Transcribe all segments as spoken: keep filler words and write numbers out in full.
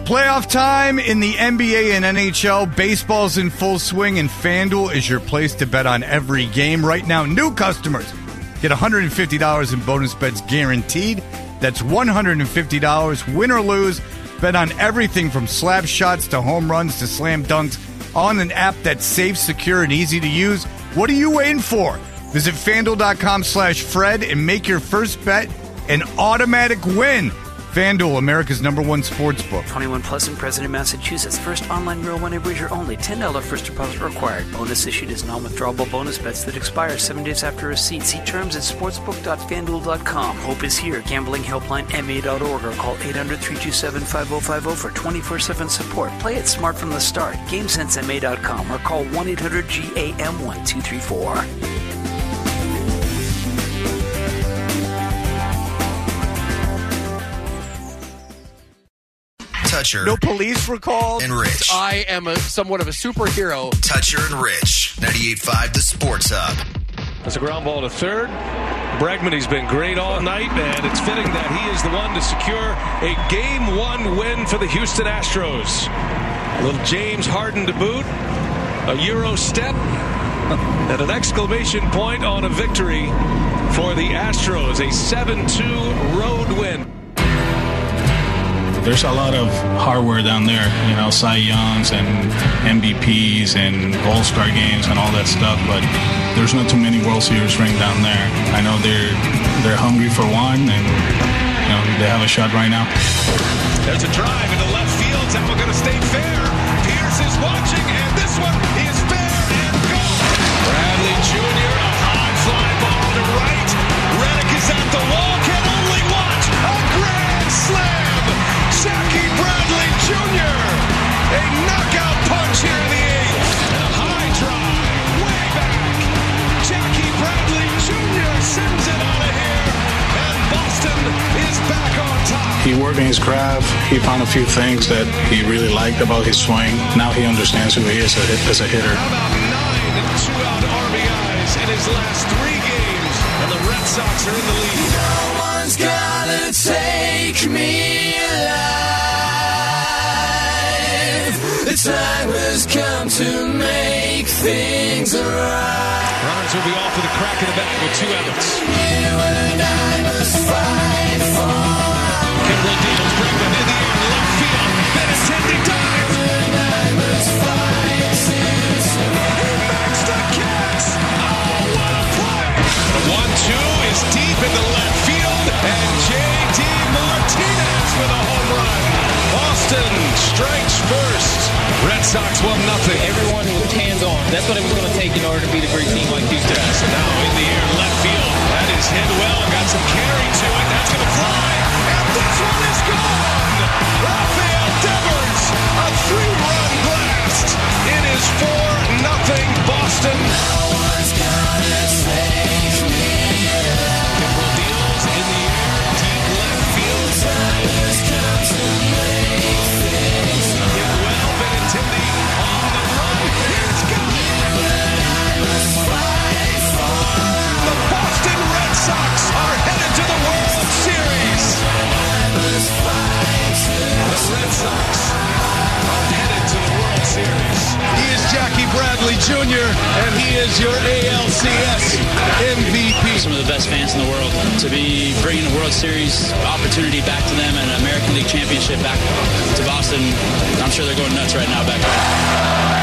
Playoff time in the N B A and N H L. Baseball's in full swing, and FanDuel is your place to bet on every game. Right now, new customers get one hundred fifty dollars in bonus bets guaranteed. That's one hundred fifty dollars, win or lose. Bet on everything from slap shots to home runs to slam dunks on an app that's safe, secure, and easy to use. What are you waiting for? Visit FanDuel.com slash Fred and make your first bet an automatic win. FanDuel, America's number one sports book. twenty-one plus in President, Massachusetts. First online real money wager only. ten dollars first deposit required. Bonus issued as non-withdrawable bonus bets that expire seven days after receipt. See terms at sportsbook dot fan duel dot com. Hope is here. Gambling helpline M A dot org or call eight hundred, three two seven, five oh five oh for twenty-four seven support. Play it smart from the start. game sense M A dot com or call one eight hundred G A M one two three four. Toucher. No police were called. And Rich. I am a, somewhat of a superhero. Toucher and Rich. ninety-eight point five The Sports Hub. That's a ground ball to third. Bregman, he's been great all night, and it's fitting that he is the one to secure a game one win for the Houston Astros. A little James Harden to boot, a Euro step, and an exclamation point on a victory for the Astros. A seven two road win. There's a lot of hardware down there, you know, Cy Youngs and M V Ps and All-Star games and all that stuff, but there's not too many World Series ring down there. I know they're they're hungry for one, and you know they have a shot right now. There's a drive into left field. Tampa going to stay fair. Pierce is watching, and this one is fair and gone. Bradley Junior, a high fly ball to right. Reddick is at the wall. Can only watch a grand slam. Jackie Bradley Junior A knockout punch here in the eighth. And a high drive, way back. Jackie Bradley Junior sends it out of here. And Boston is back on top. He worked in his craft. He found a few things that he really liked about his swing. Now he understands who he is as a hitter. How about nine two-out R B Is in his last three games? And the Red Sox are in the lead. No one's gonna take me alive. The time has come to make things right. Rollins will be off with a crack in the back with two outs. You and I must fight for. Kimbrel deals, Bregman in the air, left field. Benintendi dive. You and I must fight to survive. He makes the catch. Oh, what a play! The one two is deep into left field, and J D Martinez with a home run. Boston strikes first. Red Sox one nothing. Everyone was hands on. That's what it was going to take in order to beat a great team like Houston. Yes, now in the air, left field. That is hit well. Got some carry to it. That's going to fly. And this one is gone. Rafael Devers, a three-run blast. It is four nothing Boston. No one's gonna save me. Kimbrel deals in the air, deep left field. Time has come to make things right. Hit well, Benintendi on the run. It's gone. You and I must fight for. The Boston Red Sox are headed to the World Series. I must fight to The Red Sox are headed to the World Series. He is Jackie Bradley Junior, and he is your A L C S M V P. Some of the best fans in the world. To be bringing the World Series opportunity back to them and an American League championship back to Boston, I'm sure they're going nuts right now back there.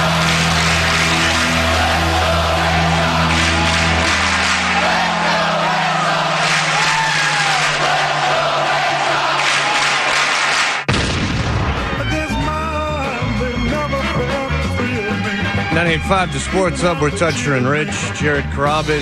ninety-eight point five The Sports Hub. We're Toucher and Rich. Jared Carabas.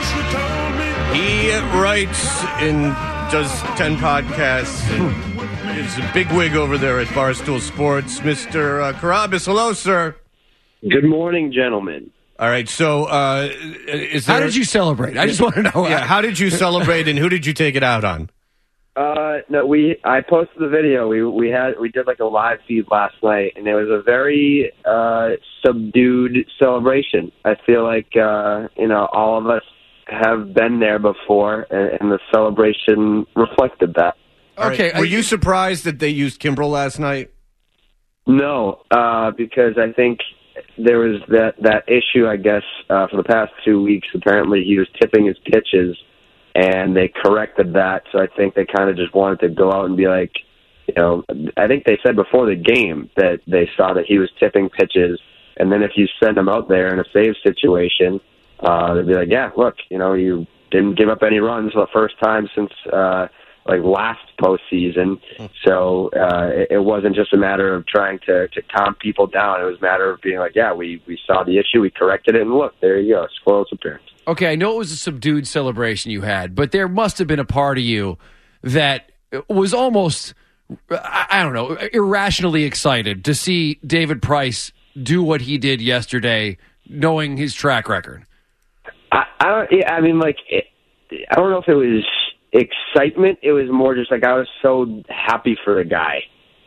He writes and does ten podcasts. And is a big wig over there at Barstool Sports. Mister Uh, Carabas, hello, sir. Good morning, gentlemen. All right, so uh, is there... How did you celebrate? I just want to know. Yeah, how did you celebrate, and who did you take it out on? Uh, no, we. I posted the video. We we had we did like a live feed last night, and it was a very uh, subdued celebration. I feel like uh, you know all of us have been there before, and, and the celebration reflected that. Okay. Right. Were you surprised that they used Kimbrel last night? No, uh, because I think there was that, that issue, I guess, uh, for the past two weeks. Apparently he was tipping his pitches, and they corrected that. So I think they kind of just wanted to go out and be like, you know, I think they said before the game that they saw that he was tipping pitches, and then if you send him out there in a save situation, uh, they'd be like, yeah, look, you know, you didn't give up any runs for the first time since uh, like last postseason. So uh, it, it wasn't just a matter of trying to, to calm people down. It was a matter of being like, yeah, we, we saw the issue, we corrected it, and look, there you go, squirrel's appearance. Okay, I know it was a subdued celebration you had, but there must have been a part of you that was almost, I, I don't know, irrationally excited to see David Price do what he did yesterday, knowing his track record. I, I don't. Yeah, I mean, like, it, I don't know if it was excitement. It was more just like I was so happy for the guy.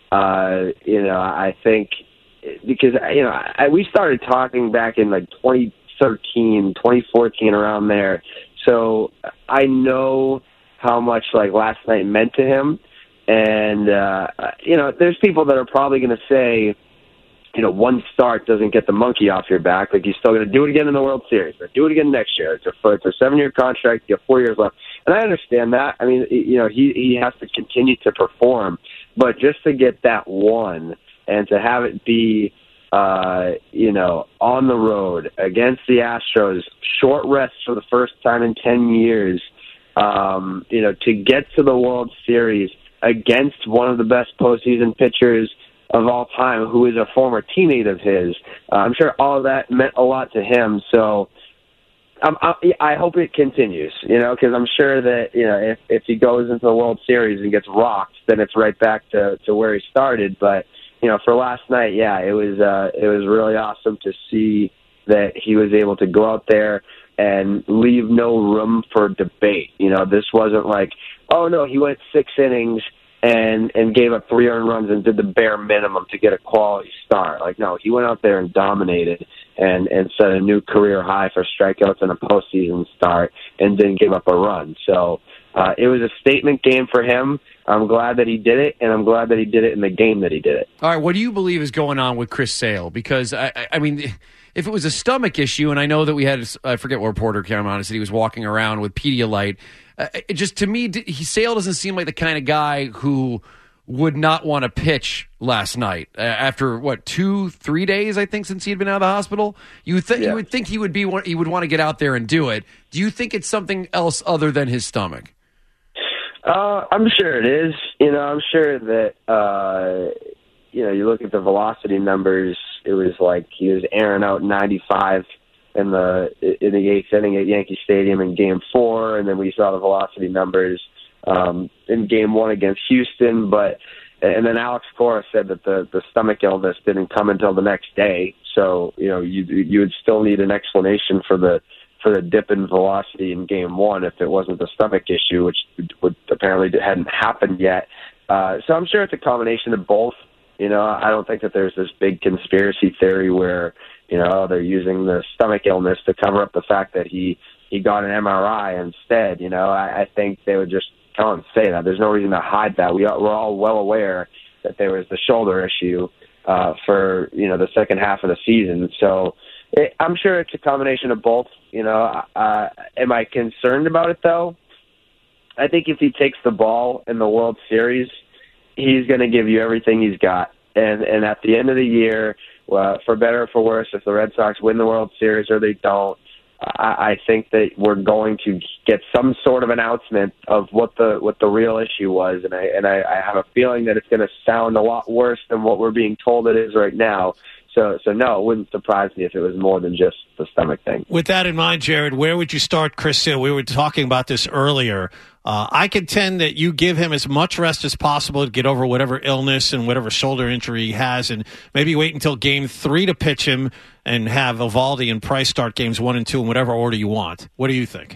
Uh, you know, I think because you know I, we started talking back in like twenty thirteen, twenty fourteen, around there. So I know how much like last night meant to him, and uh, you know, there's people that are probably going to say, you know, one start doesn't get the monkey off your back. Like, you're still going to do it again in the World Series, or do it again next year. It's a, it's a seven-year contract. You have four years left. And I understand that. I mean, you know, he, he has to continue to perform. But just to get that one and to have it be, uh, you know, on the road against the Astros, short rest for the first time in ten years, um, you know, to get to the World Series against one of the best postseason pitchers of all time, who is a former teammate of his. Uh, I'm sure all of that meant a lot to him. So um, I, I hope it continues, you know, because I'm sure that, you know, if, if he goes into the World Series and gets rocked, then it's right back to, to where he started. But, you know, for last night, yeah, it was uh, it was really awesome to see that he was able to go out there and leave no room for debate. You know, this wasn't like, oh, no, he went six innings and and gave up three earned runs and did the bare minimum to get a quality start. Like, no, he went out there and dominated and, and set a new career high for strikeouts in a postseason start and didn't give up a run. So uh, it was a statement game for him. I'm glad that he did it, and I'm glad that he did it in the game that he did it. All right, what do you believe is going on with Chris Sale? Because, I, I mean, if it was a stomach issue, and I know that we had, I forget what reporter came on and said he was walking around with Pedialyte. Uh, it just, to me, he Sale doesn't seem like the kind of guy who would not want to pitch last night uh, after what two, three days I think since he had been out of the hospital. You would, th- yeah. you would think he would be he would want to get out there and do it. Do you think it's something else other than his stomach? Uh, I'm sure it is. You know, I'm sure that uh, you know, you look at the velocity numbers. It was like he was airing out ninety-five in the in the eighth inning at Yankee Stadium in Game Four, and then we saw the velocity numbers um, in Game One against Houston. But and then Alex Cora said that the, the stomach illness didn't come until the next day. So you know you you would still need an explanation for the for the dip in velocity in Game One if it wasn't the stomach issue, which would apparently hadn't happened yet. Uh, so I'm sure it's a combination of both. You know, I don't think that there's this big conspiracy theory where, you know, they're using the stomach illness to cover up the fact that he, he got an M R I instead. You know, I, I think they would just come and say that. There's no reason to hide that. We are, we're all well aware that there was the shoulder issue uh, for, you know, the second half of the season. So it, I'm sure it's a combination of both. You know, uh, am I concerned about it, though? I think if he takes the ball in the World Series, he's going to give you everything he's got. And and at the end of the year, uh, for better or for worse, if the Red Sox win the World Series or they don't, I, I think that we're going to get some sort of announcement of what the what the real issue was. And I and I, I have a feeling that it's going to sound a lot worse than what we're being told it is right now. So, so no, it wouldn't surprise me if it was more than just the stomach thing. With that in mind, Jared, where would you start Chris Sale? We were talking about this earlier. Uh, I contend that you give him as much rest as possible to get over whatever illness and whatever shoulder injury he has, and maybe wait until game three to pitch him and have Eovaldi and Price start games one and two in whatever order you want. What do you think?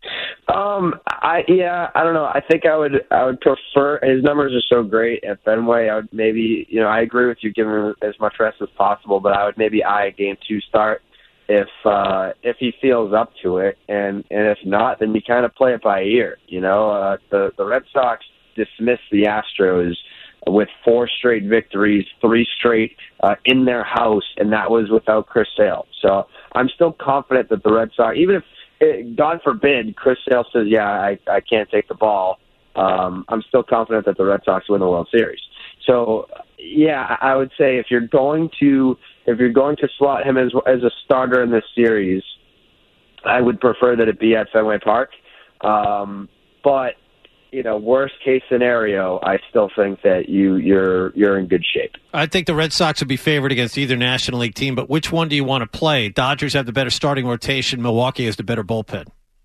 Um, I yeah, I don't know. I think I would I would prefer. His numbers are so great at Fenway. I would maybe you know I agree with you, giving him as much rest as possible, but I would maybe eye a game two start if uh, if he feels up to it, and and if not, then you kind of play it by ear. You know, uh, the the Red Sox dismissed the Astros with four straight victories, three straight uh, in their house, and that was without Chris Sale. So I'm still confident that the Red Sox, even if, it, God forbid, Chris Sale says, yeah, I, I can't take the ball, um, I'm still confident that the Red Sox win the World Series. So, yeah, I would say if you're going to if you're going to slot him as as a starter in this series, I would prefer that it be at Fenway Park. Um, but you know, worst case scenario, I still think that you you're you're in good shape. I think the Red Sox would be favored against either National League team, but which one do you want to play? Dodgers have the better starting rotation. Milwaukee has the better bullpen.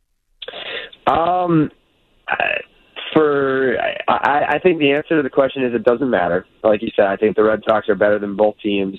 Um, for I, I think the answer to the question is it doesn't matter. Like you said, I think the Red Sox are better than both teams.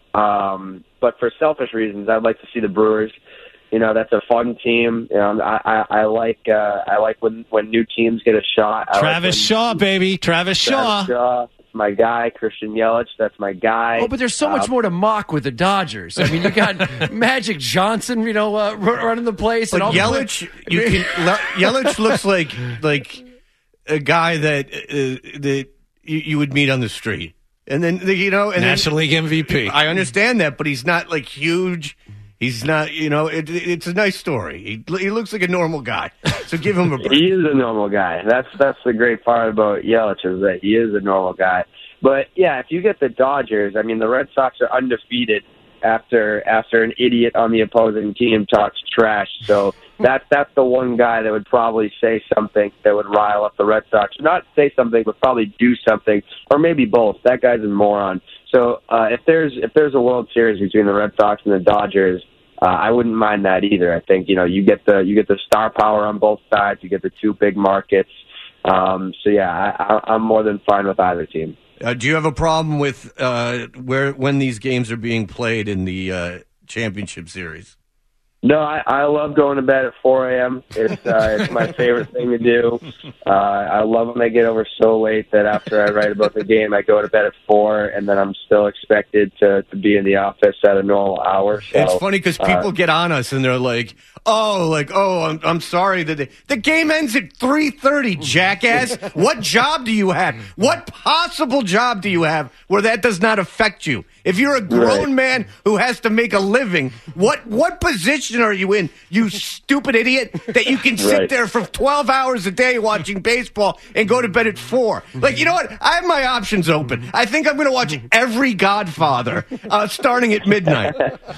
Um, but for selfish reasons, I'd like to see the Brewers. You know, that's a fun team. You know, I, I, I like uh, I like when, when new teams get a shot. I Travis like Shaw, baby. Travis, Travis Shaw. Shaw. That's my guy. Christian Yelich, that's my guy. Oh, but there's so much Um, more to mock with the Dodgers. I mean, you got Magic Johnson, you know, uh, running the place. But and all Yelich, the you can, Le- Yelich looks like like a guy that uh, that you, you would meet on the street, and then you know, and National then, League M V P. I understand that, but he's not like huge. He's not, you know, it, it's a nice story. He, he looks like a normal guy, so give him a break. He is a normal guy. That's that's the great part about Yelich is that he is a normal guy. But yeah, if you get the Dodgers, I mean, the Red Sox are undefeated after after an idiot on the opposing team talks trash. So that's that's the one guy that would probably say something that would rile up the Red Sox. Not say something, but probably do something, or maybe both. That guy's a moron. So uh, if there's if there's a World Series between the Red Sox and the Dodgers, uh, I wouldn't mind that either. I think you know you get the you get the star power on both sides. You get the two big markets. Um, so yeah, I, I, I'm more than fine with either team. Uh, do you have a problem with uh, where when these games are being played in the uh, championship series? No, I, I love going to bed at four a.m. It's uh, it's my favorite thing to do. Uh, I love when I get over so late that after I write about the game, I go to bed at four, and then I'm still expected to, to be in the office at a normal hour. So, It's funny because people uh, get on us and they're like, "Oh, like, oh, I'm, I'm sorry that they, the game ends at three thirty, jackass. What job do you have? What possible job do you have where that does not affect you? If you're a grown Right. man who has to make a living, what what position are you in, you stupid idiot, that you can sit Right. there for twelve hours a day watching baseball and go to bed at four? Like, you know what? I have my options open. I think I'm going to watch every Godfather uh, starting at midnight.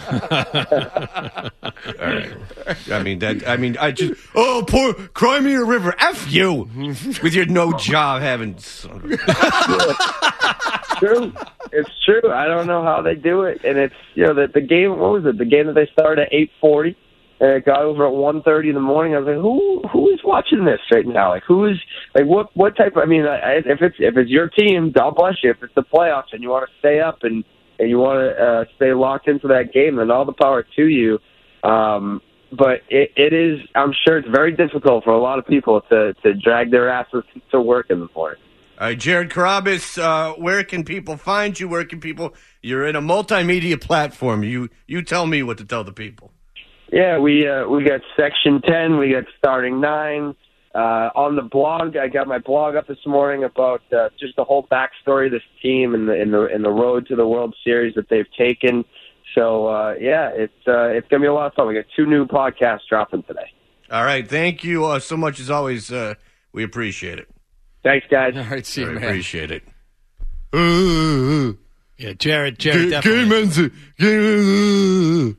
All right. I mean that. I mean, I just oh, poor Cry Me a River. F you with your no job having. true. It's true. I don't know how they do it, and it's you know the the game. What was it? The game that they started at eight forty, and it got over at one thirty in the morning. I was like, who who is watching this right now? Like, who is like what what type? Of, I mean, I, if it's if it's your team, God bless you. If it's the playoffs and you want to stay up and and you want to uh, stay locked into that game, then all the power to you. Um, but it, it is. I'm sure it's very difficult for a lot of people to to drag their asses to work in the morning. All right, Jared Carabas, uh, where can people find you? Where can people? You're in a multimedia platform. You you tell me what to tell the people. Yeah, we uh, we got Section ten, we got Starting Nine. Uh, on the blog, I got my blog up this morning about uh, just the whole backstory of this team and the in the in the road to the World Series that they've taken. So uh, yeah, it's uh, it's gonna be a lot of fun. We got two new podcasts dropping today. All right, thank you uh, so much as always. Uh, we appreciate it. Thanks, guys. All right, see you, I man. appreciate it. Yeah, Jared, Jared, Game definitely. ends it. Game-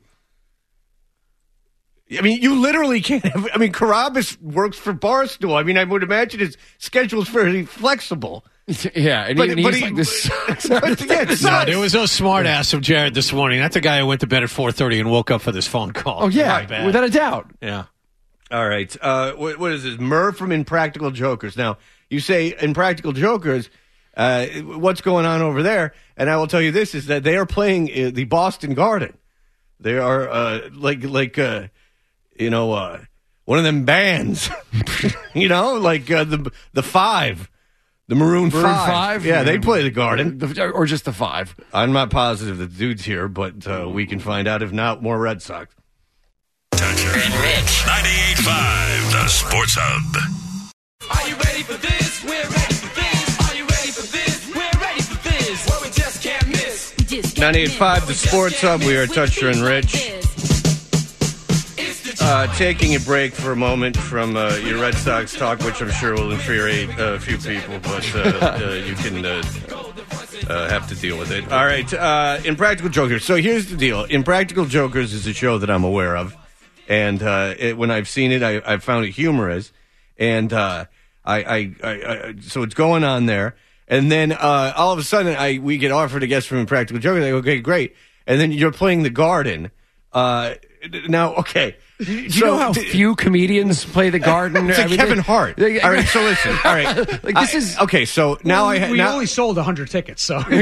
I mean, you literally can't have. I mean, Carabas works for Barstool. I mean, I would imagine his schedule's fairly flexible. Yeah, and But- even but he's he- like this. sucks. But, yeah, it No, sucks. there was no smart ass from Jared this morning. That's a guy who went to bed at four thirty and woke up for this phone call. Oh yeah, Very bad. without a doubt. Yeah. All right. Uh, what, what is this? Merv from Impractical Jokers. Now, you say Impractical Jokers. Uh, what's going on over there? And I will tell you this, is that they are playing uh, the Boston Garden. They are uh, like, like uh, you know, uh, one of them bands. you know, like uh, the the Five. The Maroon, Maroon five. five? Yeah, they play the Garden. The- or just the Five. I'm not positive that the dude's here, but uh, we can find out. If not, more Red Sox. Tucker and Rich. ninety-eight point five, the Sports Hub. Are you ready for this? We're ready for ninety-eight point five, the Sports Hub. We are Toucher and Rich. Uh, taking a break for a moment from uh, your Red Sox talk, which I'm sure will infuriate uh, a few people, but uh, uh, you can uh, uh, have to deal with it. All right, uh, Impractical Jokers. So here's the deal. Impractical Jokers is a show that I'm aware of, and uh, it, when I've seen it, I, I've found it humorous, and uh, I, I, I, I so it's going on there, and then uh, all of a sudden, I we get offered a guest from Impractical Jokers. I go, okay, great, and then you're playing The Garden. Uh, now, okay. Do you so, know how d- few comedians play The Garden? It's like I mean, Kevin Hart. All right, so listen. All right, like this I, is okay. So now well, I ha- we now, only sold a hundred tickets, so right.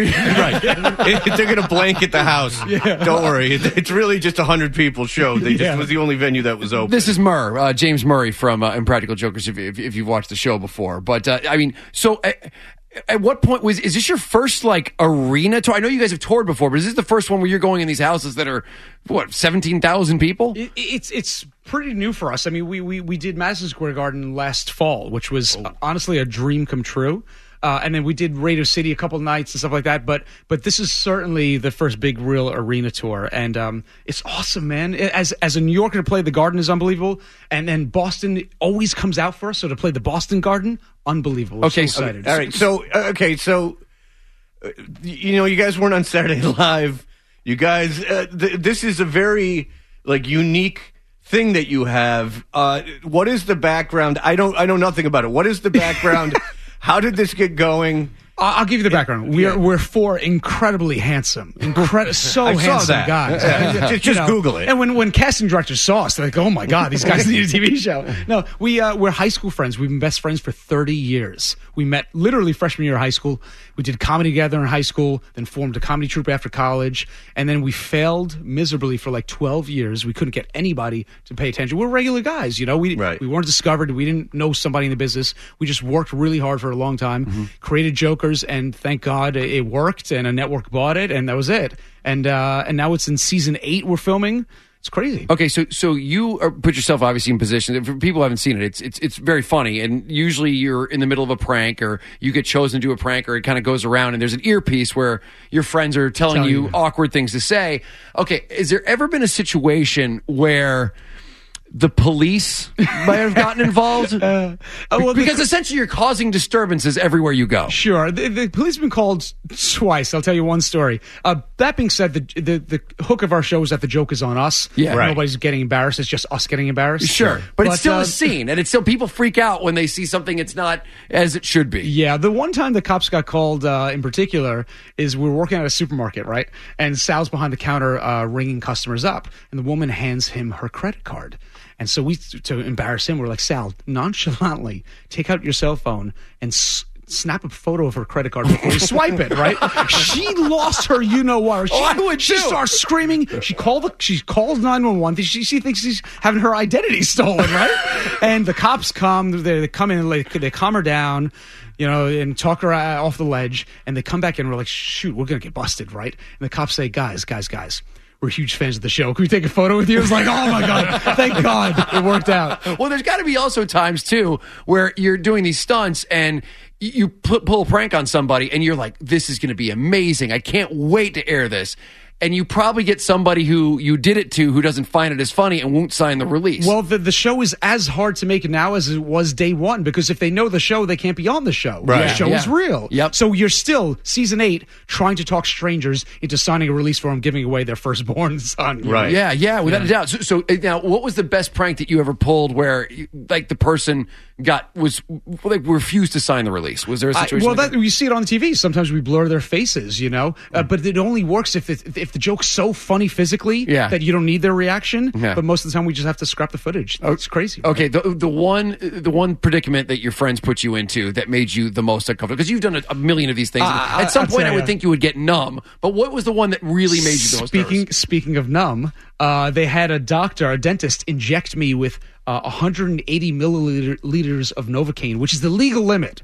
It, they're gonna blanket the house. Yeah. Don't worry. It, it's really just a hundred people show. They just yeah. was the only venue that was open. This is Murr, uh, James Murray from uh, Impractical Jokers. If, if, if you've watched the show before, but uh, I mean, so. Uh, At what point was is this your first like arena tour? I know you guys have toured before, but is this the first one where you're going in these houses that are what seventeen thousand people? It, it's it's pretty new for us. I mean, we we we did Madison Square Garden last fall, which was oh. honestly a dream come true. Uh, and then we did Radio City a couple nights and stuff like that. But but this is certainly the first big real arena tour, and um, it's awesome, man. As as a New Yorker, to play the Garden is unbelievable, and then Boston always comes out for us. So to play the Boston Garden, unbelievable. We're okay, so excited. So, all right. So uh, okay, so uh, you know, you guys weren't on Saturday Night Live. You guys, uh, th- this is a very like unique thing that you have. Uh, what is the background? I don't. I know nothing about it. What is the background? How did this get going? I'll give you the background. We are we're four incredibly handsome, incredible, so I handsome saw that. guys. Yeah. just just know, Google it. And when, when casting directors saw us, they're like, "Oh my God, these guys need a T V show." No, we uh, we're high school friends. We've been best friends for thirty years. We met literally freshman year of high school. We did comedy together in high school, then formed a comedy troupe after college, and then we failed miserably for like twelve years. We couldn't get anybody to pay attention. We're regular guys, you know. We right. we weren't discovered. We didn't know somebody in the business. We just worked really hard for a long time, mm-hmm. created Jokers, and thank God it worked, and a network bought it, and that was it. And uh, and now it's in season eight we're filming. It's crazy. Okay, so so you are, put yourself obviously in position. For people who haven't seen it, it's it's it's very funny, and usually you're in the middle of a prank, or you get chosen to do a prank, or it kind of goes around, and there's an earpiece where your friends are telling Tell you, you awkward things to say. Okay, is there ever been a situation where the police might have gotten involved? Uh, uh, well, because the, essentially you're causing disturbances everywhere you go. Sure. The, the police have been called twice. I'll tell you one story. Uh, that being said, the, the the hook of our show is that the joke is on us. Yeah. Right. Nobody's getting embarrassed. It's just us getting embarrassed. Sure. But, but it's still uh, a scene, and it's still people freak out when they see something it's not as it should be. Yeah. The one time the cops got called uh, in particular is we were working at a supermarket, right? And Sal's behind the counter uh, ringing customers up, and the woman hands him her credit card. And so we, to embarrass him, we're like, Sal, nonchalantly take out your cell phone and s- snap a photo of her credit card before you swipe it, right? She lost her you-know-what. She, oh, I would She too. starts screaming. She called the, she calls nine one one. She, she thinks she's having her identity stolen, right? And the cops come. They, they come in and like, they calm her down, you know, and talk her off the ledge. And they come back in and we're like, shoot, we're going to get busted, right? And the cops say, guys, guys, guys. We're huge fans of the show. Can we take a photo with you? It's like, oh my God, thank God it worked out. Well, there's got to be also times too where you're doing these stunts and you pull a prank on somebody and you're like, this is going to be amazing. I can't wait to air this. And you probably get somebody who you did it to who doesn't find it as funny and won't sign the release. Well, the, the show is as hard to make now as it was day one, because if they know the show, they can't be on the show. Right. The show Yeah. is real. Yep. So you're still, season eight, trying to talk strangers into signing a release form, giving away their firstborn son. Right. Yeah, yeah, without Yeah. a doubt. So, so uh, now, what was the best prank that you ever pulled where, you- like, the person got was like refused to sign the release? Was there a I, situation? well, like that, you see it on T V. Sometimes we blur their faces, you know, uh, but it only works if it, if the joke's so funny physically Yeah. that you don't need their reaction. Yeah. But most of the time, we just have to scrap the footage. It's crazy. Okay, the the one the one predicament that your friends put you into that made you the most uncomfortable, because you've done a, a million of these things. Uh, At some I'll point, tell I would ya. think you would get numb. But what was the one that really made you the most Speaking nervous? speaking of numb, uh, they had a doctor, a dentist, inject me with uh, one hundred eighty milliliters of Novocaine, which is the legal limit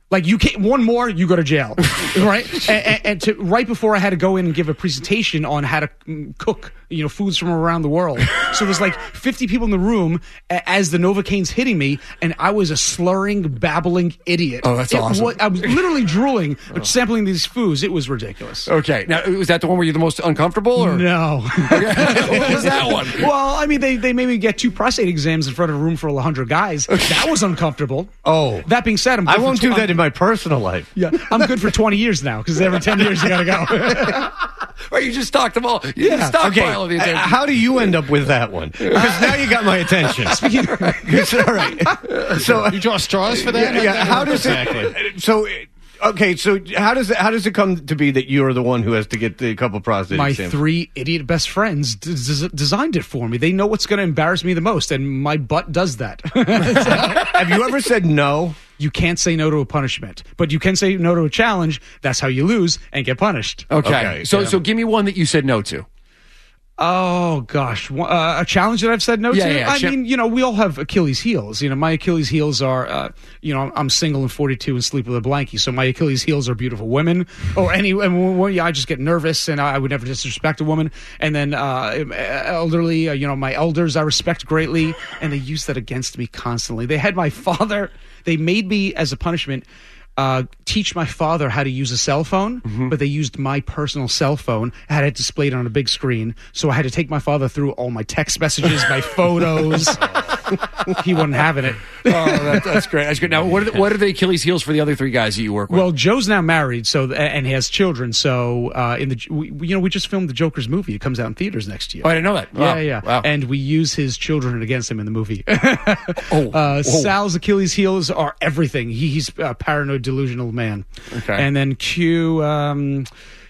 Like you can't one more, you go to jail, right? and and, and to, right before I had to go in and give a presentation on how to mm, cook, you know, foods from around the world. So there's like fifty people in the room a- as the Novocaine's hitting me, and I was a slurring, babbling idiot. Oh, that's It awesome. wa- I was literally drooling, sampling these foods. It was ridiculous. Okay. Now, was that the one where you're the most uncomfortable? Or? No. What was that one? Well, I mean, they, they made me get two prostate exams in front of a room for one hundred guys. That was uncomfortable. Oh. That being said, I'm I good won't for do tw- that in my personal life. Yeah, I'm good for twenty years now because every ten years you got to go. Right, you just stocked them all. You Yeah. stockpile Okay, of the uh, how do you end up with that one? Because now you got my attention. It's all right. So You draw straws for that? yeah, yeah, how does it? So okay, so how does it? How does it come to be that you're the one who has to get the couple prostate My exams? three idiot best friends d- d- designed it for me. They know what's going to embarrass me the most, and my butt does that. Have you ever said no? You can't say no to a punishment, but you can say no to a challenge. That's how you lose and get punished. Okay. Okay, so, yeah. so give me one that you said no to. Oh gosh, Wha- uh, a challenge that I've said no Yeah, to. yeah, I cha- mean, you know, we all have Achilles heels. You know, my Achilles heels are, uh, you know, I'm single and forty-two and sleep with a blankie, so my Achilles heels are beautiful women. Or any, and when, yeah, I just get nervous, and I, I would never disrespect a woman. And then uh, elderly, uh, you know, my elders I respect greatly, and they use that against me constantly. They had my father. They made me as a punishment. Uh, teach my father how to use a cell phone, Mm-hmm. but they used my personal cell phone. I had it displayed on a big screen, so I had to take my father through all my text messages, my photos. He wasn't having it. Oh, that, that's great. That's good. Now, what are, the, what are the Achilles heels for the other three guys that you work with? Well, Joe's now married, so and he has children. So uh, in the we, you know we just filmed the Joker's movie. It comes out in theaters next year. Oh, I didn't know that. Wow. Yeah, yeah. Wow. And we use his children against him in the movie. Oh, uh, oh. Sal's Achilles heels are everything. He, he's a paranoid, delusional man. Okay. And then Q, um,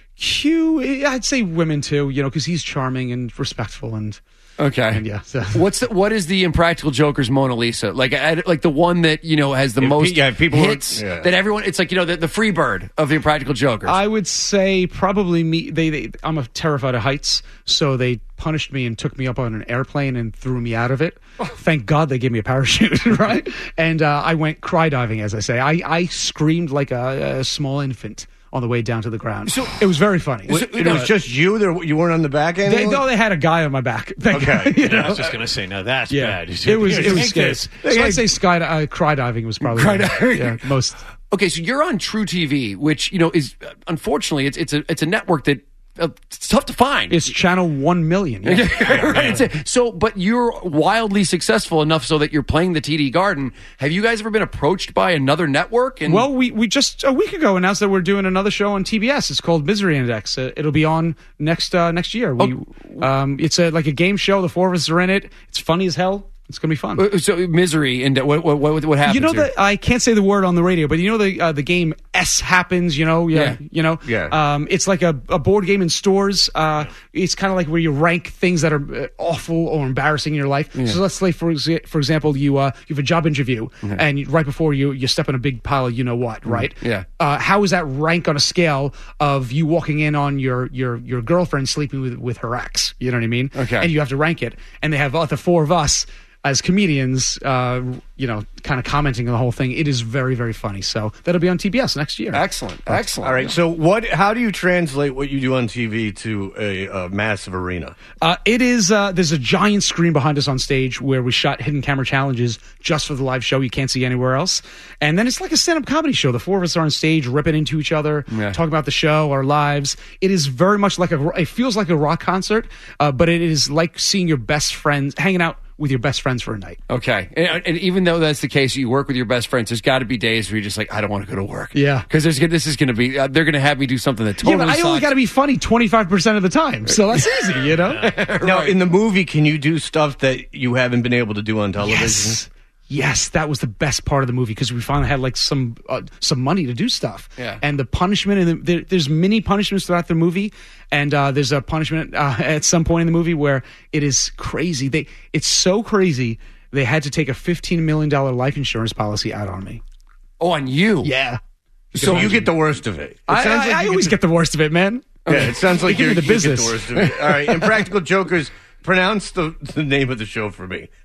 Q, I'd say women too. You know, because he's charming and respectful and. Okay. And yeah. So. What's the, what is the Impractical Joker's Mona Lisa? Like, I, like the one that you know has the Yeah, most pe- yeah, people are- hits yeah. that everyone. It's like you know the, the free bird of the Impractical Jokers. I would say probably me. They, they, I'm a terrified of heights, so they punished me and took me up on an airplane and threw me out of it. Thank God they gave me a parachute, right? And uh, I went cry diving, as I say. I, I screamed like a, a small infant on the way down to the ground. So it was very funny. Was- it was just you. There, you weren't on the back end. They, no, they had a guy on my back. Thank Okay. God, you Yeah, I know? was just going to say, now that's Yeah, bad. it was it was Take scary. this. So I'd say sky uh, cry diving was probably Cry diving. yeah, most. Okay, so you're on True T V, which you know is uh, unfortunately it's it's a it's a network that uh, it's tough to find. It's channel one million. Yeah. Right, it's a- so, but you're wildly successful enough so that you're playing the T D Garden. Have you guys ever been approached by another network? And Well, we, we just a week ago announced that we're doing another show on T B S. It's called Misery Index. Uh, it'll be on next uh, next year. We, um, it's a, like a game show. The four of us are in it. It's funny as hell. It's gonna be fun. Uh, so misery and what what what, what happens? You know here? that I can't say the word on the radio, but you know the uh, the game S happens. You know, yeah, Yeah. you know, Yeah. Um, it's like a, a board game in stores. Uh, it's kind of like where you rank things that are uh, awful or embarrassing in your life. So let's say, for exa- for example, you uh, you have a job interview, and you, right before you you step in a big pile of you know what, right? Yeah. Uh, how is that rank on a scale of you walking in on your your your girlfriend sleeping with with her ex? You know what I mean? Okay. And you have to rank it, and they have uh, the four of us as comedians, uh, you know, kind of commenting on the whole thing. It is very, very funny. So that'll be on T B S next year. Excellent, excellent. All right. So, what? How do you translate what you do on T V to a, a massive arena? Uh, it is, uh, there's a giant screen behind us on stage where we shot hidden camera challenges just for the live show. You can't see anywhere else. And then it's like a stand-up comedy show. The four of us are on stage ripping into each other, Yeah. talking about the show, our lives. It is very much like a, it feels like a rock concert, uh, but it is like seeing your best friends, hanging out with your best friends for a night. Okay, and, and even though that's the case, you work with your best friends. There's got to be days where you're just like, I don't want to go to work. Yeah. because there's this is going to be uh, they're going to have me do something that totally. Yeah, but I only sucks. got to be funny twenty-five percent of the time. So that's easy, you know? Now, in the movie, can you do stuff that you haven't been able to do on television? Yes. Yes, that was the best part of the movie because we finally had like some uh, some money to do stuff. Yeah. And the punishment, and the, there, there's many punishments throughout the movie, and uh, there's a punishment uh, at some point in the movie where it is crazy. They it's so crazy they had to take a fifteen million dollars life insurance policy out on me. Oh, on you? Yeah. So you get the worst of it. It I, sounds I, like I you always the- get the worst of it, man. Yeah, it sounds like They give you're me the you get business. the worst of it. All right, Impractical Jokers. Pronounce the, the name of the show for me.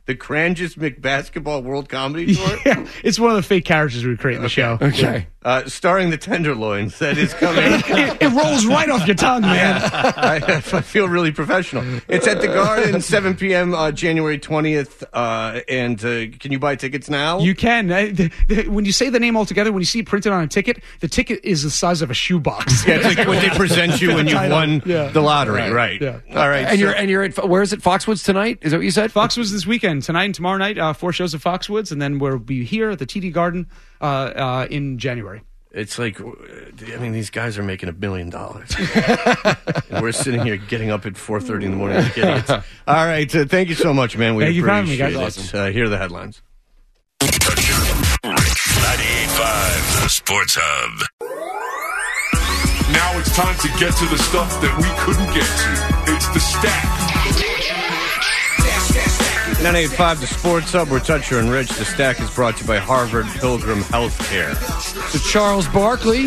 the Cranges McBasketball World Comedy Tour? Yeah, it's one of the fake characters we create in the show. Okay. Uh, starring the Tenderloins. That is coming. it, it rolls right off your tongue, man. I, I feel really professional. It's at the Garden, seven p.m. Uh, January twentieth. Uh, and uh, can you buy tickets now? You can. Uh, the, the, when you say the name altogether, when you see it printed on a ticket, the ticket is the size of a shoebox. Yeah, it's like when they present you when you've won yeah. the lottery, right? right. Yeah. All right. And so- you're and you're at where is it? Foxwoods tonight? Is that what you said? Foxwoods this weekend, tonight and tomorrow night. Uh, four shows at Foxwoods, and then we'll be here at the T D Garden uh, uh, in January. It's like, I mean, these guys are making a million dollars. And we're sitting here getting up at four thirty in the morning like idiots. All right. Uh, thank you so much, man. We Thank you for having appreciate me, it. guys. Awesome. Uh, here are the headlines. ninety-eight point five, the Sports Hub. Now it's time to get to the stuff that we couldn't get to. It's the stack. ninety-eight point five, the Sports Hub. We're Toucher and Rich. The Stack is brought to you by Harvard Pilgrim Healthcare. So Charles Barkley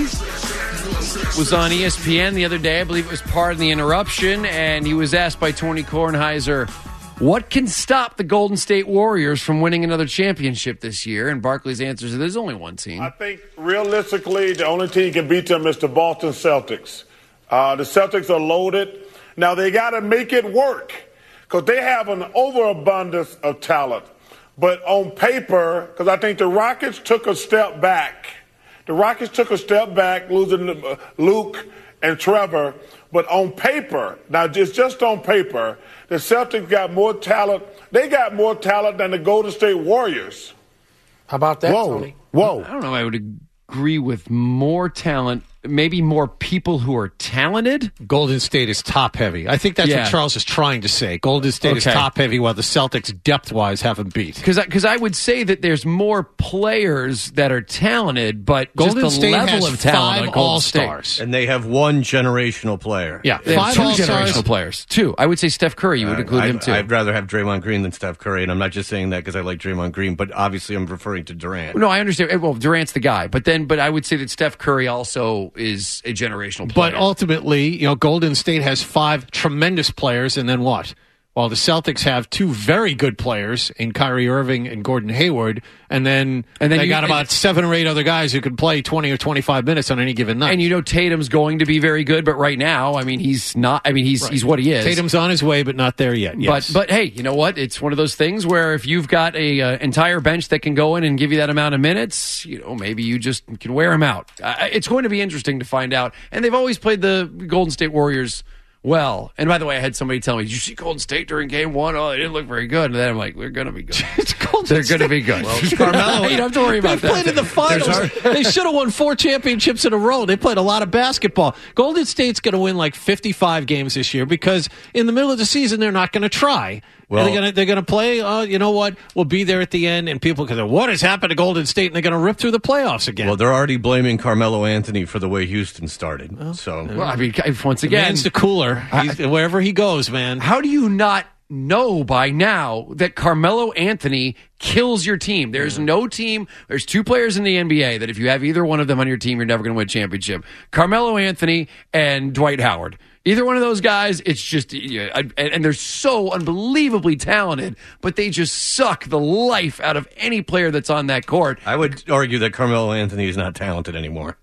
was on E S P N the other day. I believe it was Pardon the Interruption, and he was asked by Tony Kornheiser, what can stop the Golden State Warriors from winning another championship this year? And Barkley's answer is there's only one team. I think realistically the only team can beat them is the Boston Celtics. Uh, the Celtics are loaded. Now they got to make it work because they have an overabundance of talent. But on paper, because I think the Rockets took a step back. The Rockets took a step back, losing Luke and Trevor. But on paper, now it's just on paper, the Celtics got more talent. They got more talent than the Golden State Warriors. How about that, Whoa. Tony? Whoa. I don't know. I would agree with more talent, maybe more people who are talented. Golden State is top heavy. I think that's Yeah. what Charles is trying to say. Golden State is Okay. top heavy while the Celtics depth wise haven't beat. Because I, 'cause I would say that there's more players that are talented, but Golden just the State level has of talent five on Golden All-Stars. State. And they have one generational player. Yeah, they have Five two All-Stars. generational players. Two. I would say Steph Curry. You would include I'd, him too. I'd rather have Draymond Green than Steph Curry, and I'm not just saying that because I like Draymond Green, but obviously I'm referring to Durant. No, I understand. Well, Durant's the guy, but then, but I would say that Steph Curry also is a generational player. But ultimately, you know, Golden State has five tremendous players, and then what? While the Celtics have two very good players in Kyrie Irving and Gordon Hayward, and then, And then they you- got about and- seven or eight other guys who can play twenty or twenty-five minutes on any given night. And you know Tatum's going to be very good, but right now, I mean, he's not. I mean, he's Right. he's what he is. Tatum's on his way, but not there yet. Yes. But but hey, you know what? It's one of those things where if you've got a uh, entire bench that can go in and give you that amount of minutes, you know, maybe you just can wear them out. Uh, it's going to be interesting to find out. And they've always played the Golden State Warriors well. And by the way, I had somebody tell me, "Did you see Golden State during Game One? Oh, they didn't look very good." And then I'm like, "We're going to be good. They're going to be good." Well, Carmelo, you don't have to worry about they that. played in the finals. They should have won four championships in a row. They played a lot of basketball. Golden State's going to win like fifty-five games this year because in the middle of the season they're not going to try. Well- they're going to they're going to play. Uh, you know what? We'll be there at the end, and people can say, "What has happened to Golden State?" And they're going to rip through the playoffs again. Well, they're already blaming Carmelo Anthony for the way Houston started. so, Well, I mean, once the again, man's the cooler. He's, wherever he goes, man. How do you not know by now that Carmelo Anthony kills your team? There's no team. There's two players in the N B A that if you have either one of them on your team, you're never going to win a championship. Carmelo Anthony and Dwight Howard. Either one of those guys, it's just, yeah, and, and they're so unbelievably talented, but they just suck the life out of any player that's on that court. I would argue that Carmelo Anthony is not talented anymore.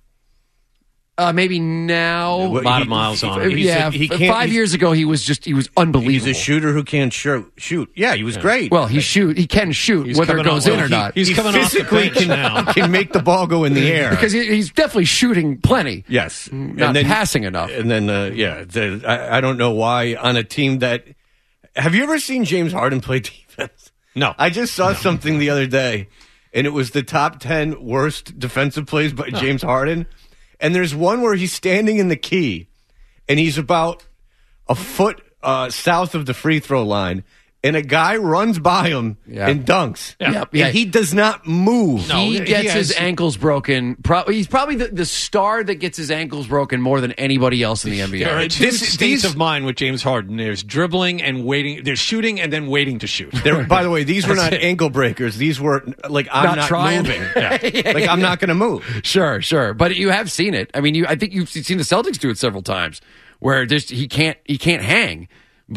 Uh, maybe now. A lot of miles on him. He's yeah, a- he f- can't- five he's- years ago, he was just, he was unbelievable. He's a shooter who can't shoot. Shoot. Yeah, he was great. Well, he shoot, he can shoot, He's whether it coming goes off- in or he- not. He's He coming off the physically bench now. can, can make the ball go in the air. Because he, he's definitely shooting plenty. Yes. Not passing enough. And then, uh, yeah, the, I, I don't know why on a team that. Have you ever seen James Harden play defense? No. I just saw something the other day, and it was the top ten worst defensive plays by James Harden. And there's one where he's standing in the key, and he's about a foot uh, south of the free throw line, and a guy runs by him Yeah. and dunks. Yeah. And Yeah. he does not move. No, he he gets has- his ankles broken. Pro- he's probably the, the star that gets his ankles broken more than anybody else in the N B A. There are two This- states these- of mind with James Harden. There's dribbling and waiting. There's shooting and then waiting to shoot. There, by the way, these were That's not it. ankle breakers. These were like I'm Not not, trying. moving. Like I'm not going to move. Sure, sure, but you have seen it. I mean, you. I think you've seen the Celtics do it several times, where just he can't he can't hang. But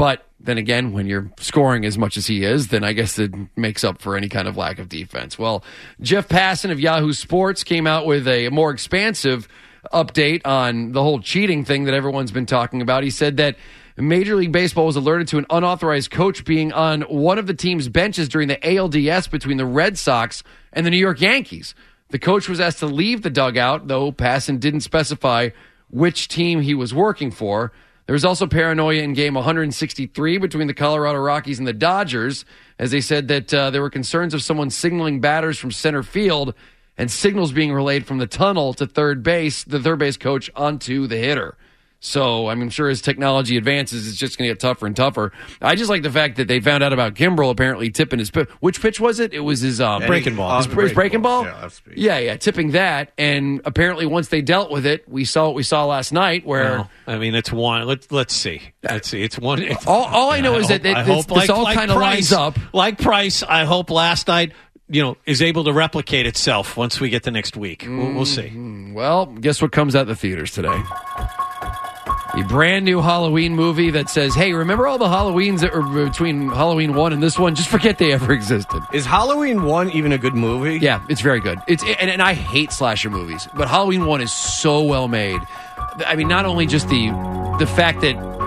then again, when you're scoring as much as he is, then I guess it makes up for any kind of lack of defense. Well, Jeff Passan of Yahoo Sports came out with a more expansive update on the whole cheating thing that everyone's been talking about. He said that Major League Baseball was alerted to an unauthorized coach being on one of the team's benches during the A L D S between the Red Sox and the New York Yankees. The coach was asked to leave the dugout, though Passan didn't specify which team he was working for. There was also paranoia in game one hundred sixty-three between the Colorado Rockies and the Dodgers, as they said that uh, there were concerns of someone signaling batters from center field and signals being relayed from the tunnel to third base, the third base coach onto the hitter. So I'm sure as technology advances, it's just going to get tougher and tougher. I just like the fact that they found out about Kimbrel apparently tipping his pitch. Which pitch was it? It was his um, breaking ball. His, his breaking, breaking ball? ball? Yeah, yeah, yeah, tipping that. And apparently once they dealt with it, we saw what we saw last night where... Well, I mean, it's one. Let's, let's see. Let's see. It's one. It's, all, all I know I is hope, that it, I this, hope, this like, all like kind of lines up. Like Price, I hope last night, you know, is able to replicate itself once we get to next week. Mm-hmm. We'll, we'll see. Well, guess what comes out the theaters today? A brand new Halloween movie that says, hey, remember all the Halloweens that were between Halloween one and this one? Just forget they ever existed. Is Halloween one even a good movie? Yeah, it's very good. It's and, and I hate slasher movies, but Halloween one is so well made. I mean, not only just the the fact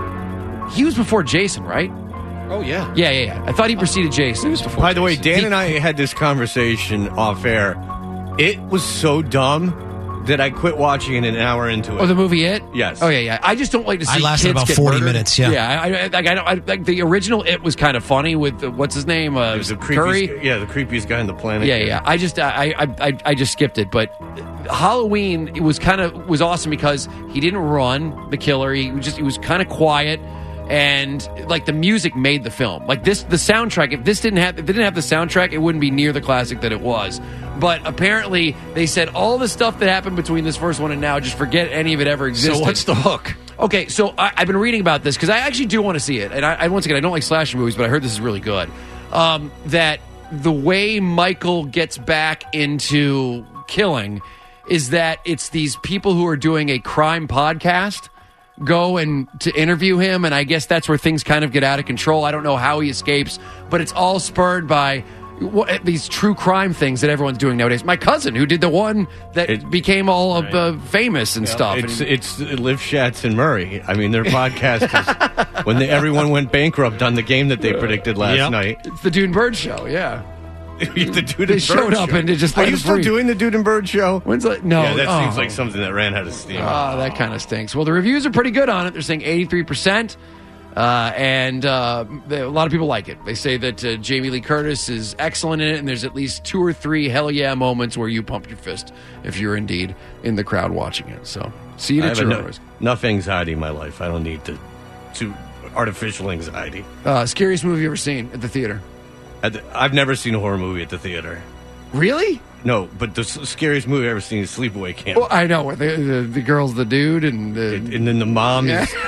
that he was before Jason, right? Oh, yeah. Yeah, yeah, yeah. I thought he preceded Jason. He was before By the way, Jason. Dan He- and I had this conversation off air. It was so dumb that I quit watching it an hour into it. Oh, the movie It? Yes. Oh, yeah, yeah. I just don't like to see I lasted kids about get forty murdered. minutes, yeah. Yeah, I, I, like, I don't, I, like the original It was kind of funny with, the, what's his name? Uh, It was the Curry? creepiest, yeah, the creepiest guy on the planet. Yeah, yeah. I just, I, I, I, I just skipped it. But Halloween, it was kind of was awesome because he didn't run the killer. He was just, he was kind of quiet, and like the music made the film. Like this, the soundtrack. If this didn't have, if it didn't have the soundtrack, it wouldn't be near the classic that it was. But apparently, they said all the stuff that happened between this first one and now, just forget any of it ever existed. So what's the hook? Okay, so I, I've been reading about this because I actually do want to see it. And I, I once again, I don't like slasher movies, but I heard this is really good. Um, that the way Michael gets back into killing is that it's these people who are doing a crime podcast go and to interview him, and I guess that's where things kind of get out of control. I don't know how he escapes, but it's all spurred by what, these true crime things that everyone's doing nowadays. My cousin, who did the one that It- became all of, uh, famous and Yeah, stuff. It's And- it's Liv Schatz and Murray. I mean, their podcast is when they, everyone went bankrupt on the game that they predicted last Yep. night. it's the Dune Bird Show, yeah. the Dude They and showed Bird up show. and it just Are let you us still breathe. doing the Dude and Bird show? When's that? No. Yeah, that oh. seems like something that ran out of steam. Ah, that kind of stinks. Well, the reviews are pretty good on it. They're saying eighty-three percent. Uh, and uh, a lot of people like it. They say that uh, Jamie Lee Curtis is excellent in it, and there's at least two or three hell yeah moments where you pump your fist if you're indeed in the crowd watching it. So, see it I at have your enough, own. enough anxiety in my life. I don't need to, to artificial anxiety. Uh, scariest movie you ever seen at the theater? At the- I've never seen a horror movie at the theater. Really? No, but the s- scariest movie I've ever seen is Sleepaway Camp. Well, I know. The, the, the girl's the dude, and the, and then the mom Yeah. is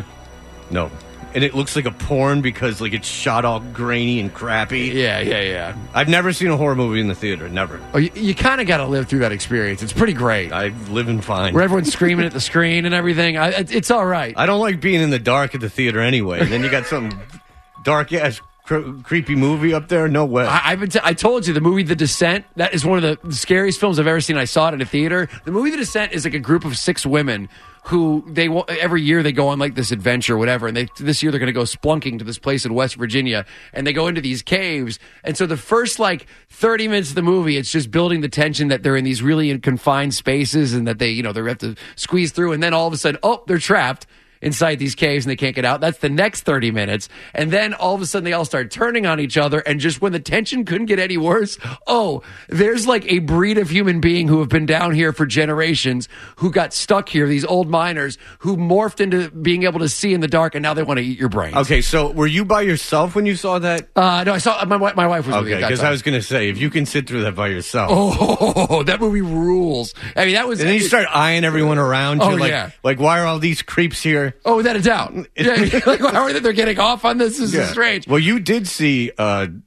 no, and it looks like a porn because like it's shot all grainy and crappy. Yeah, yeah, yeah. I've never seen a horror movie in the theater. Never. Oh, you, you kind of got to live through that experience. It's pretty great. I live in fine. Where everyone's screaming at the screen and everything. I, it, it's all right. I don't like being in the dark at the theater anyway. And then you got some dark ass cr- creepy movie up there. No way. I, I've been t- I told you the movie The Descent. That is one of the scariest films I've ever seen. I saw it in a theater. The movie The Descent is like a group of six women who they wa- every year they go on like this adventure, or whatever. And they this year they're going to go splunking to this place in West Virginia, and they go into these caves. And so the first like thirty minutes of the movie, it's just building the tension that they're in these really confined spaces, and that they you know they have to squeeze through. And then all of a sudden, oh, they're trapped inside these caves and they can't get out. That's the next thirty minutes. And then all of a sudden they all start turning on each other. And just when the tension couldn't get any worse, oh, there's like a breed of human being who have been down here for generations who got stuck here, these old miners who morphed into being able to see in the dark, and now they want to eat your brains. Okay, so were you by yourself when you saw that? Uh, no, I saw my, my wife was with me Okay, at that because time. I was going to say, if you can sit through that by yourself. Oh, that movie rules. I mean, that was. And then you start eyeing everyone around you. Oh, like, yeah. like, why are all these creeps here? Oh, without a doubt. Yeah, like, how are they? They're getting off on this? This Yeah. is strange. Well, you did see uh,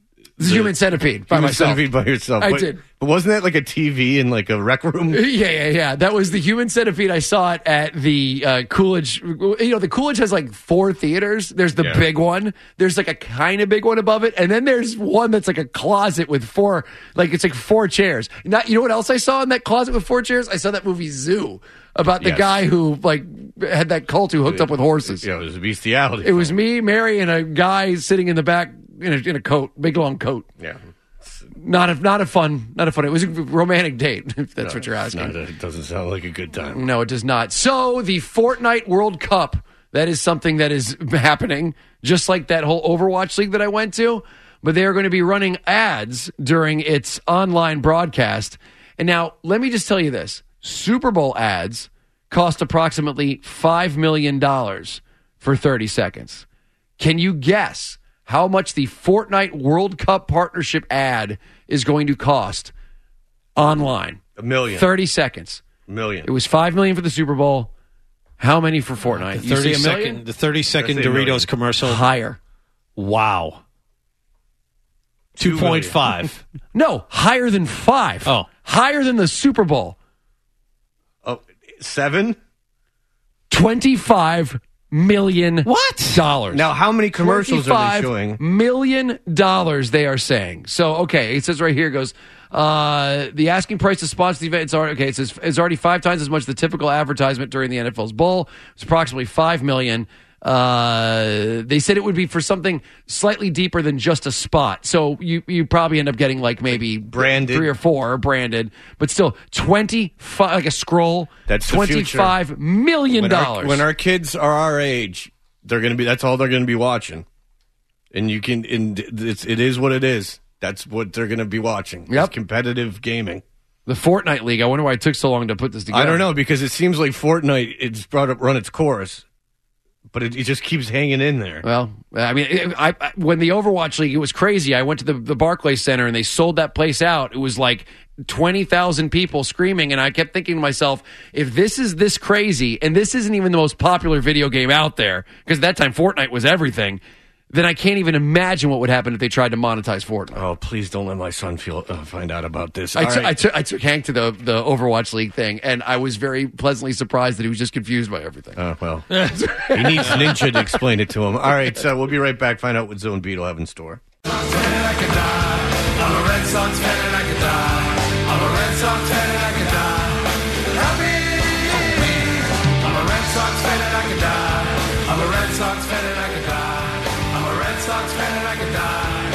It's a Human Centipede by Human myself. Centipede by yourself. I but, did. But wasn't that like a T V in like a rec room? Yeah, yeah, yeah. That was the Human Centipede. I saw it at the uh, Coolidge. You know, the Coolidge has like four theaters. There's the Yeah. big one. There's like a kind of big one above it, and then there's one that's like a closet with four, like it's like four chairs. Not, you know what else I saw in that closet with four chairs? I saw that movie Zoo about the Yes. guy who like had that cult who hooked up with horses. Yeah, it was a bestiality. It was me, Mary, and a guy sitting in the back in a, in a coat, big long coat. Yeah. Not a not a fun, not a fun. It was a romantic date, if that's No, what you're it's asking. not a- it doesn't sound like a good time. No, it does not. So the Fortnite World Cup, that is something that is happening, just like that whole Overwatch league that I went to. But they are going to be running ads during its online broadcast. And now, let me just tell you this: Super Bowl ads cost approximately five million dollars for thirty seconds. Can you guess how much the Fortnite World Cup partnership ad is going to cost online? A million. thirty seconds. A million. It was five million dollars for the Super Bowl. How many for Fortnite? The You thirty see a million? second, the thirty second I say a million. Doritos commercial. Higher. Wow. Two point five. No, higher than five. Oh. Higher than the Super Bowl. Oh, seven? twenty-five million What? dollars. Now, how many commercials are they showing? Million dollars, they are saying. So, okay, it says right here, it goes, uh, the asking price to sponsor the event, it's already, okay, it says it's already five times as much as the typical advertisement during the N F L's Bowl. It's approximately five million dollars. Uh, they said it would be for something slightly deeper than just a spot. So you, you probably end up getting like maybe branded. three or four branded, but still twenty-five, like a scroll. That's the future. twenty-five million When our, dollars. when our kids are our age, they're going to be. That's all they're going to be watching. And you can. And it's, it is what it is. That's what they're going to be watching. Yep. It's competitive gaming. The Fortnite League. I wonder why it took so long to put this together. I don't know, because it seems like Fortnite it's brought up run its course, but it, it just keeps hanging in there. Well, I mean, it, I, I when the Overwatch League, it was crazy. I went to the, the Barclays Center and they sold that place out. It was like twenty thousand people screaming, and I kept thinking to myself, if this is this crazy, and this isn't even the most popular video game out there, because at that time Fortnite was everything, then I can't even imagine what would happen if they tried to monetize Fortnite. Oh, please don't let my son feel uh, find out about this. I, All t- right. I, took, I took Hank to the, the Overwatch League thing, and I was very pleasantly surprised that he was just confused by everything. Oh, well. He needs Ninja to explain it to him. All right, so we'll be right back. Find out what Zone Beat will have in store. I'm a Red Sox fan and I could die. I'm a Red Sox fan and I could die. Happy. I'm a Red Sox fan and I could die. I'm a Red Sox fan and I could die. I'm a Red Sox fan and I could die.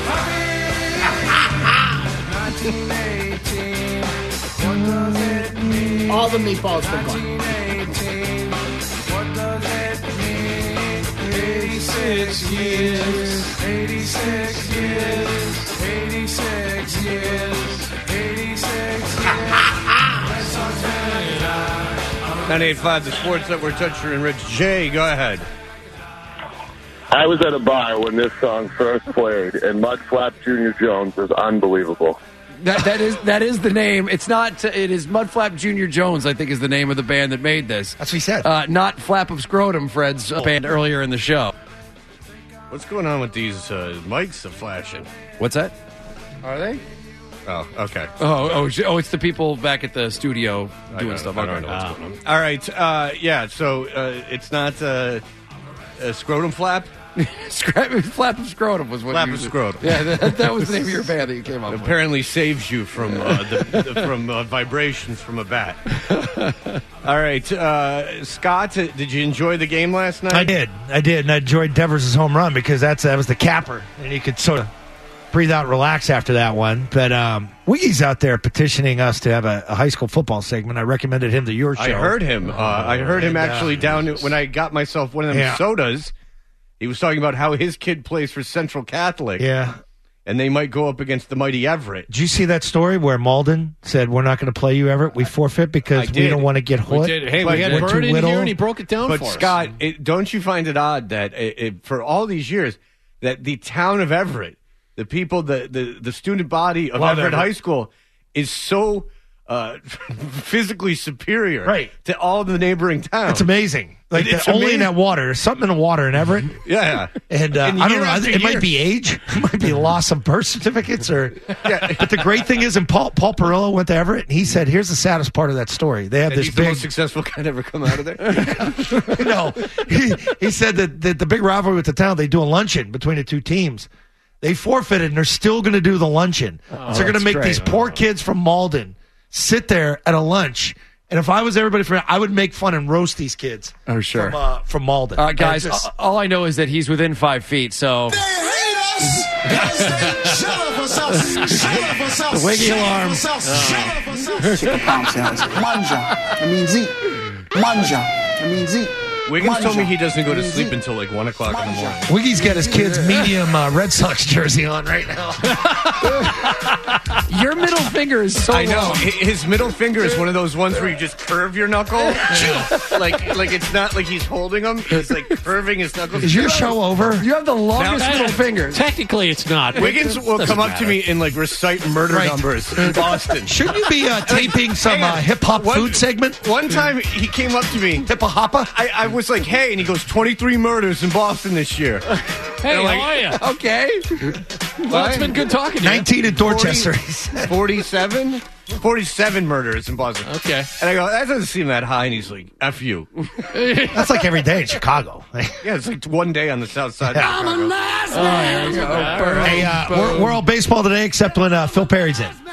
Happy. nineteen eighteen. What does it mean? All the meatballs for gone. nineteen eighteen. What does it mean? eighty-six years. eighty-six years. eighty-six years. eighty-six years. Red Sox fan and I could die. ninety-eight point five, the Sports Network, Toucher and Rich. Jay, go ahead. I was at a bar when this song first played, and Mudflap Junior Jones was unbelievable. That that is that is the name. It's not. It is Mudflap Junior Jones, I think, is the name of the band that made this. That's what he said. Uh, not Flap of Scrotum, Fred's uh, band earlier in the show. What's going on with these uh, mics are flashing? What's that? Are they? Oh, okay. Oh, oh, sh- oh! It's the people back at the studio I doing don't- stuff. I don't Okay. know what's Ah. going on. All right, uh, yeah, so uh, it's not uh, a scrotum flap? Scrap, Flap of Scrotum was what Flap you of Scrotum. Yeah, that, that was the name of your band that you came up with. Apparently saves you from uh, the, the, from uh, vibrations from a bat. All right, uh, Scott, uh, did you enjoy the game last night? I did. I did. And I enjoyed Devers' home run because that's that was the capper. And you could sort of breathe out and relax after that one. But um, Wiggy's out there petitioning us to have a, a high school football segment. I recommended him to your show. I heard him. Uh, I heard him And, uh, actually down when I got myself one of them Yeah. sodas. He was talking about how his kid plays for Central Catholic. Yeah. And they might go up against the mighty Everett. Did you see that story where Malden said, we're not going to play you, Everett? We forfeit because we did. don't want to get We hit. did. Hey, we had We're Bird too in little. here and he broke it down But for us. Scott, it, don't you find it odd that it, it, for all these years that the town of Everett, the people, the the, the student body of Love Everett, Everett. High School, is so uh, physically superior Right. to all the neighboring towns? It's amazing. Like It's that, only amazing. in that water. There's something in the water in Everett. Yeah, And, uh, And I don't year know. after It year. might be age. It might be loss of birth certificates. Or. But the great thing is, and Paul Paul Perillo went to Everett, and he said, "Here's the saddest part of that story. They have And this he's the big." most successful guy to ever come out of there. no, he, he said that, that the big rivalry with the town, they do a luncheon between the two teams. They forfeited, and they're still going to do the luncheon. Oh, so they're going that's to make great. these poor kids from Malden sit there at a lunch. And if I was everybody from, I would make fun and roast these kids. Oh, sure. From, uh, from Malden. All right, guys, And just- all I know is that he's within five feet, so. The wiggy alarm. Chicken palm sandwich. Manja. That means eat. Manja. That means eat. Wiggins told me he doesn't go to Manja. sleep until like one o'clock in the morning. Wiggy's got his kid's medium uh, Red Sox jersey on right now. Your middle finger is so I know. long. Hi- His middle finger is one of those ones where you just curve your knuckle. like, like it's not like he's holding them. He's like curving his knuckles. Is your show over? You have the longest Now- middle finger. Technically, it's not. Wiggins will Doesn't come up to matter. me and like recite murder Right. numbers in Boston. Shouldn't you be uh, taping some Hang uh, on. hip hop One- food segment? One time he came up to me. Hippa hoppa? I, I was like, hey, and he goes, twenty-three murders in Boston this year. Hey, And I'm like, how are you? Okay. Well, it's been good talking to you. nineteen in Dorchester. forty-seven? forty-seven murders in Boston. Okay. And I go, that doesn't seem that high. And he's like, F you. That's like every day in Chicago. Yeah, it's like one day on the south side of I'm a Chicago. nice man. Hey, uh, we're, we're all baseball today except when uh, Phil Perry's in.